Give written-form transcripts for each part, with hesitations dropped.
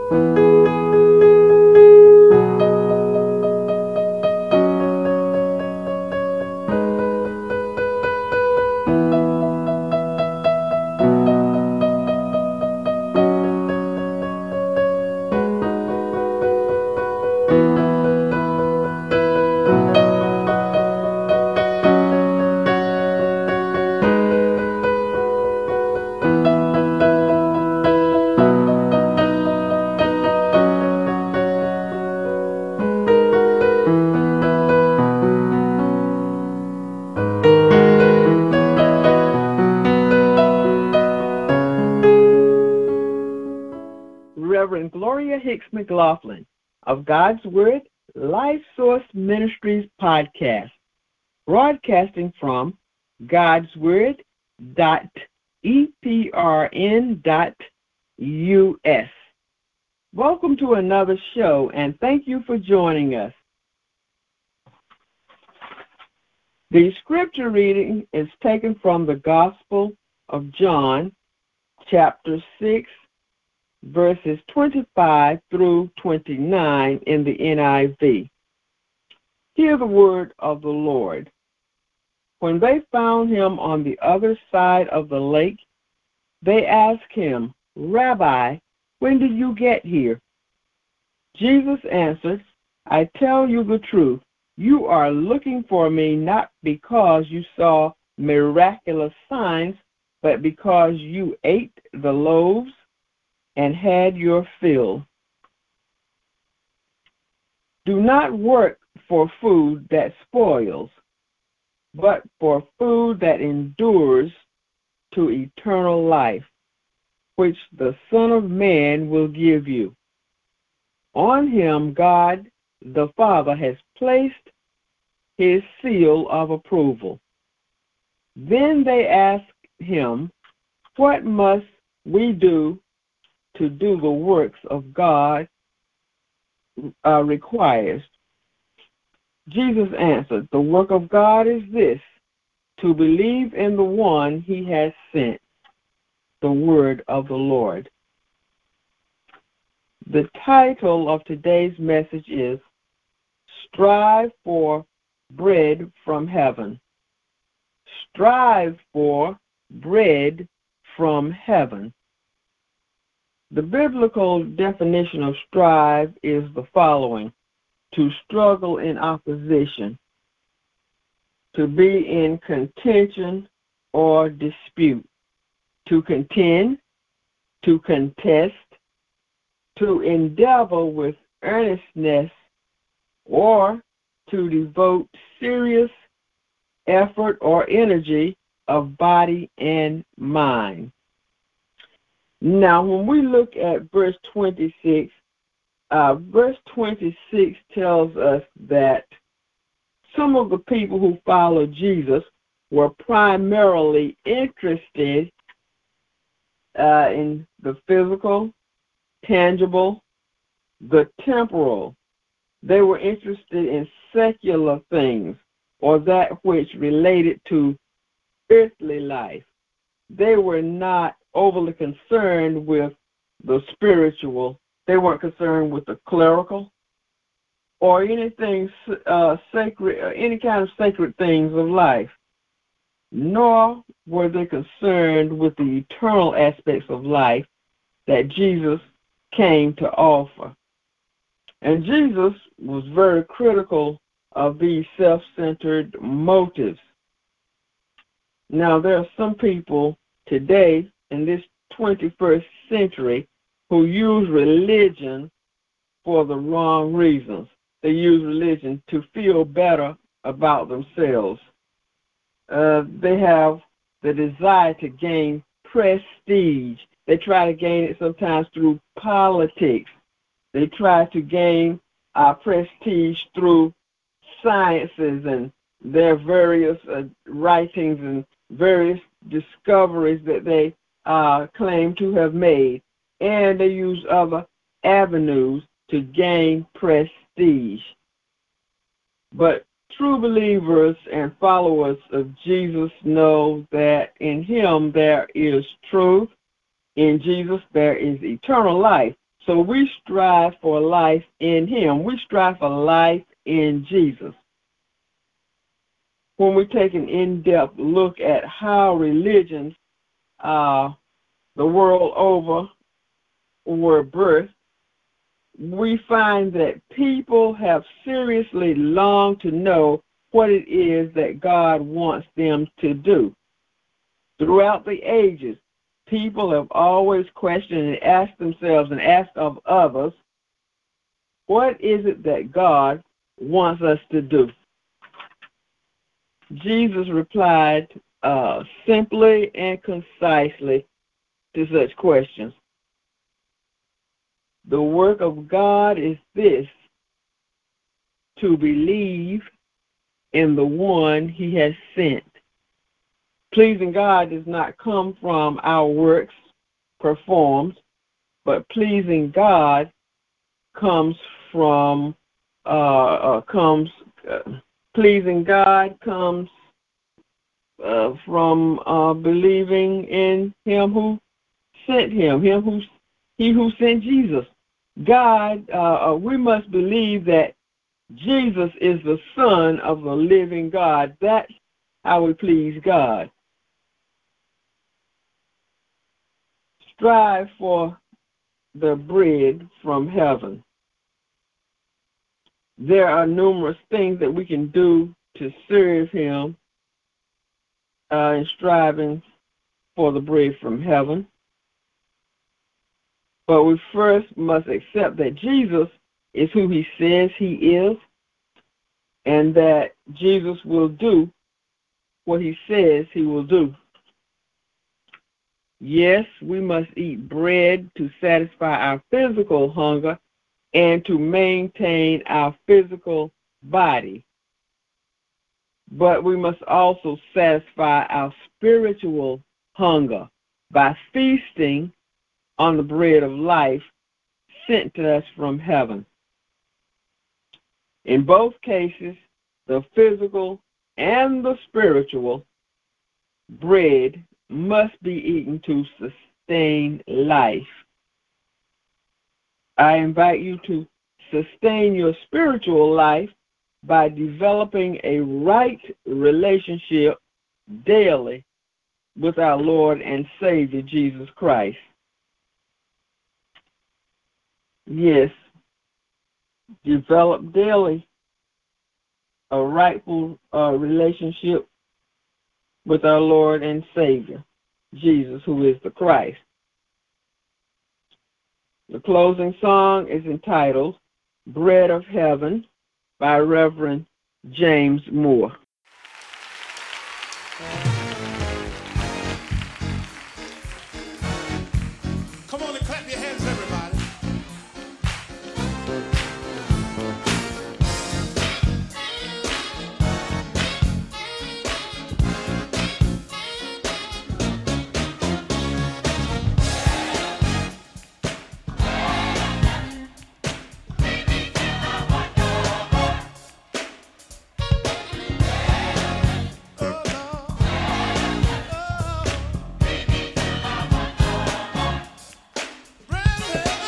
Reverend Gloria Hicks McLaughlin of God's Word Life Source Ministries podcast, broadcasting from godsword.eprn.us. Welcome to another show, and thank you for joining us. The scripture reading is taken from the Gospel of John, chapter 6, verses 25 through 29 in the NIV. Hear the word of the Lord. When they found him on the other side of the lake, they asked him, "Rabbi, when did you get here?" Jesus answered, "I tell you the truth. You are looking for me not because you saw miraculous signs, but because you ate the loaves and had your fill. Do not work for food that spoils, but for food that endures to eternal life, which the Son of Man will give you. On him God the Father has placed his seal of approval." Then they asked him, "What must we do to do the works of God requires?" Jesus answered, "The work of God is this, to believe in the one he has sent." The word of the Lord. The title of today's message is Strive for Bread from Heaven. Strive for bread from heaven. The biblical definition of strive is the following: to struggle in opposition, to be in contention or dispute, to contend, to contest, to endeavor with earnestness, or to devote serious effort or energy of body and mind. Now, when we look at verse 26 tells us that some of the people who followed Jesus were primarily interested in the physical, tangible, the temporal. They were interested in secular things, or that which related to earthly life. They were not overly concerned with the spiritual. They weren't concerned with the clerical or anything sacred, any kind of sacred things of life. Nor were they concerned with the eternal aspects of life that Jesus came to offer. And Jesus was very critical of these self-centered motives. Now, there are some people today in this 21st century who use religion for the wrong reasons. They use religion to feel better about themselves. They have the desire to gain prestige. They try to gain it sometimes through politics. They try to gain prestige through sciences and their various writings and various discoveries that they claim to have made. And they use other avenues to gain prestige. But true believers and followers of Jesus know that in him there is truth. In Jesus there is eternal life. So we strive for life in him. We strive for life in Jesus. When we take an in-depth look at how religions the world over were birthed, we find that people have seriously longed to know what it is that God wants them to do. Throughout the ages, people have always questioned and asked themselves and asked of others, what is it that God wants us to do? Jesus replied simply and concisely to such questions. The work of God is this, to believe in the one he has sent. Pleasing God does not come from our works performed, but pleasing God comes from pleasing God comes from believing in him who sent him, he who sent Jesus. God, we must believe that Jesus is the Son of the living God. That's how we please God. Strive for the bread from heaven. There are numerous things that we can do to serve him in striving for the bread from heaven. But we first must accept that Jesus is who he says he is, and that Jesus will do what he says he will do. Yes, we must eat bread to satisfy our physical hunger and to maintain our physical body. But we must also satisfy our spiritual hunger by feasting on the bread of life sent to us from heaven. In both cases, the physical and the spiritual bread must be eaten to sustain life. I invite you to sustain your spiritual life by developing a right relationship daily with our Lord and Savior, Jesus Christ. Yes, develop daily a rightful relationship with our Lord and Savior, Jesus, who is the Christ. The closing song is entitled Bread of Heaven by Reverend James Moore. Come on and clap your hands, everybody. Bread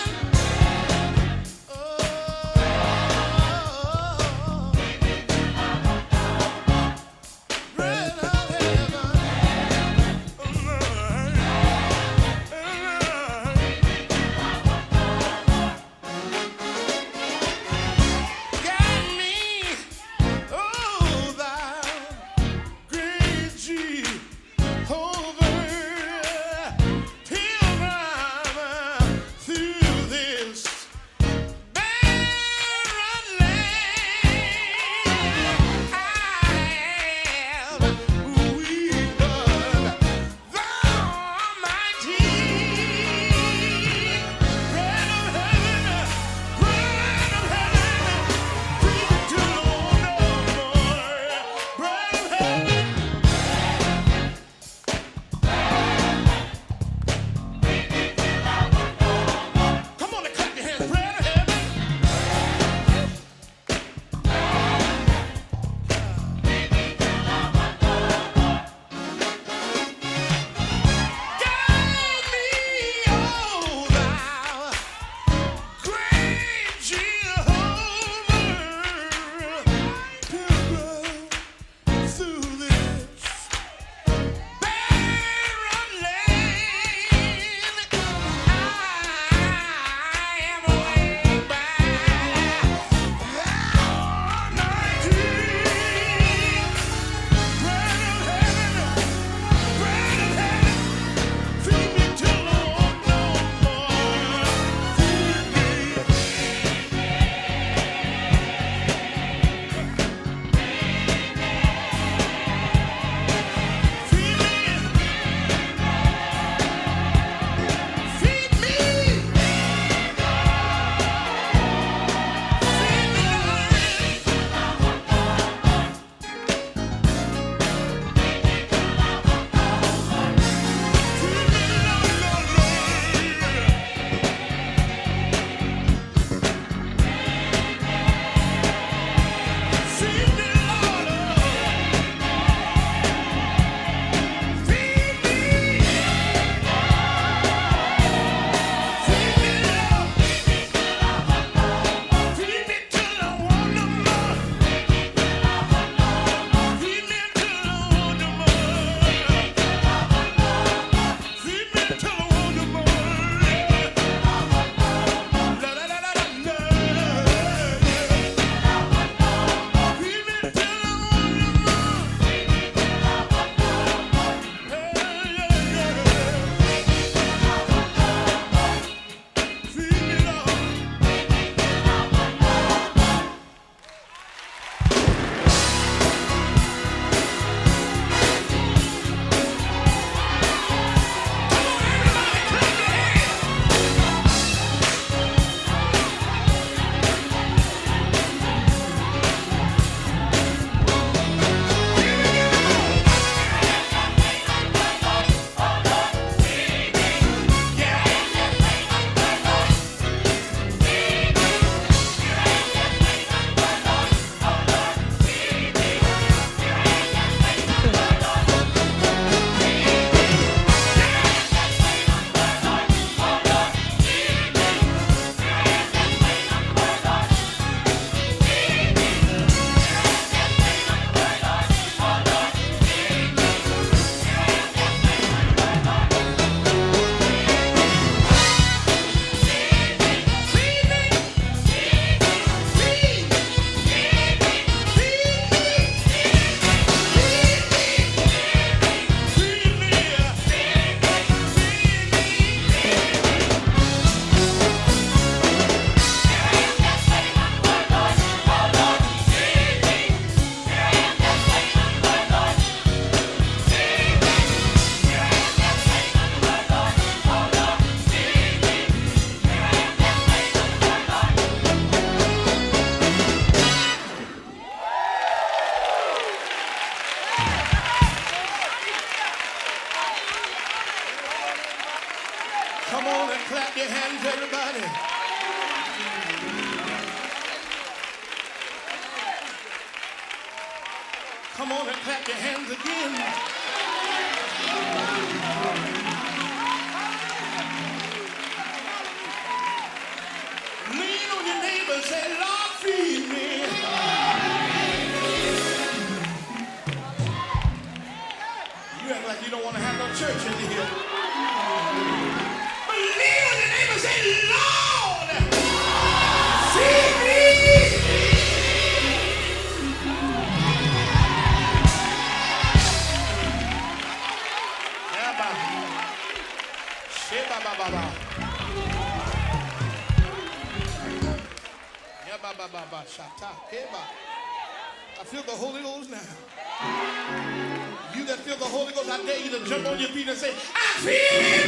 clap your hands, everybody. Come on and clap your hands again. Lean on your neighbor and say, Lord, feed me. You act like you don't want to have no church in here. But lean on your neighbor and say, Lord, feed me. I feel the Holy Ghost now. You that feel the Holy Ghost, I dare you to jump on your feet and say, I feel it.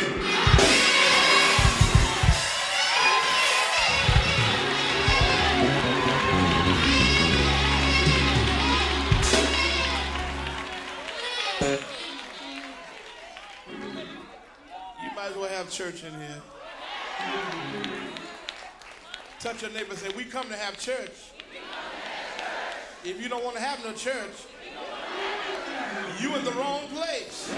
You might as well have church in here. Touch your neighbor and say, we come to have church. If you don't want to have no church, you in the wrong place.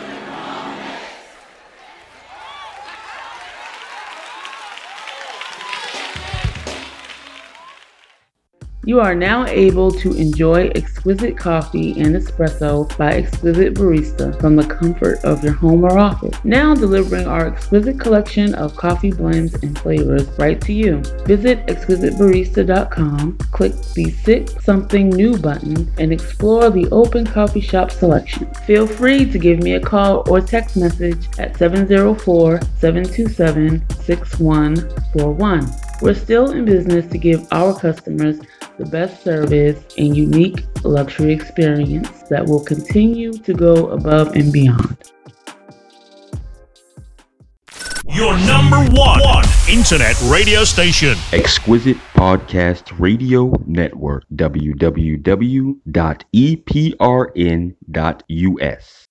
You are now able to enjoy exquisite coffee and espresso by Exquisite Barista from the comfort of your home or office. Now delivering our exquisite collection of coffee blends and flavors right to you. Visit exquisitebarista.com, click the Sip Something New button, and explore the open coffee shop selection. Feel free to give me a call or text message at 704-727-6141. We're still in business to give our customers the best service and unique luxury experience that will continue to go above and beyond. Your number one internet radio station. Exquisite Podcast Radio Network. www.eprn.us.